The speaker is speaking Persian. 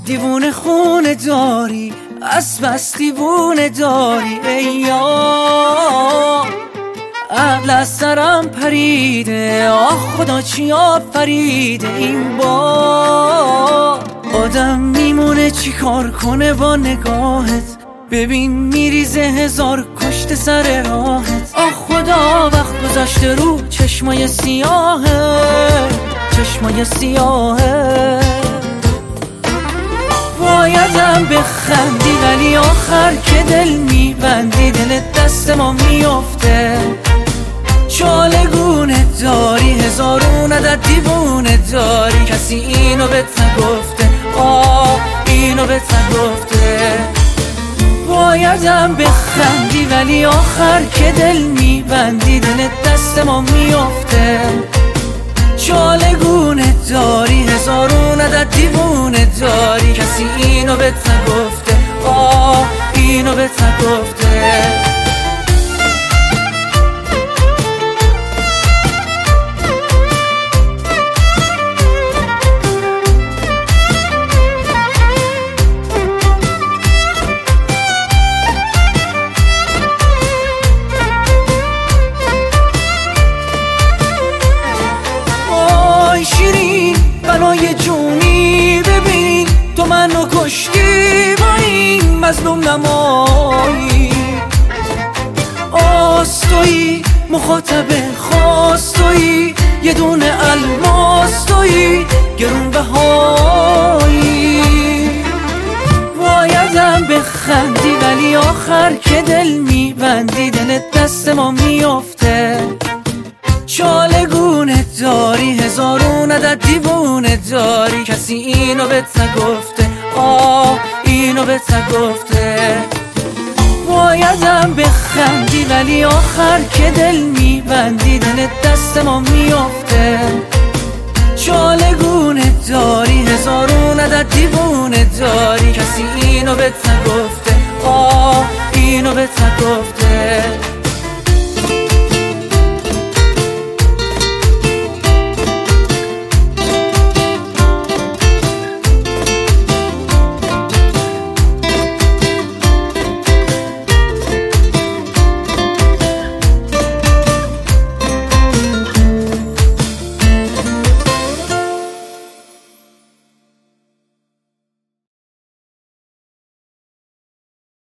دیوونه خونه داری، از بس دیوونه داری ای یار. عقل از سرم پریده، آه خدا چی آفریده این بار. آدم میمونه چی کار کنه با نگاهت، ببین میریزه هزار کشت سر راهت. آه خدا وقت گذاشته رو چشمای سیاهه، چشمای سیاهه. بایدم بخندی ولی آخر که دل میبندی، دلت دست ما میفته. چالگونه داری، هزارون عدد دیوونه داری، کسی اینو بهت نگفته، آه اینو بهت نگفته. بایدم بخندی ولی آخر که دل میبندی، دلت دست ما میفته. چالگونه داری، هزارون عدد دیوونه داری، کسی اینو بهت نگفته، آه اینو بهت نگفته. شیرین بنای جونی، ببین تو منو کشتی با این مظلوم نمایی. آستویی مخاطب خواستویی، یه دونه الماس تویی گرون بهایی. بایدم بخندی ولی آخر که دل میبندی، دلت دست ما میفته. چالگونه داری، هزارون عدد دیوونه داری، کسی اینو بهت نگفته، آه اینو بهت نگفته. بایدم بخندی ولی آخر که دل میبندی، دلت دست ما میفته. چالگونه داری، هزارون عدد دیوونه داری، کسی اینو بهت نگفته، آه اینو بهت نگفته.